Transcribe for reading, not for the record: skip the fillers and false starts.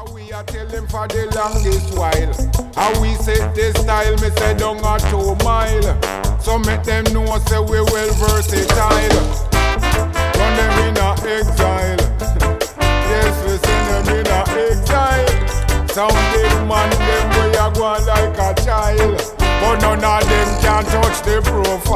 And we are telling for the longest while. And we set this style, me say down a 2 mile. So make them know say we well versatile. Run them in a exile. Yes, we send them in a exile. Some big man, them we are going like a child. But none of them can touch the profile.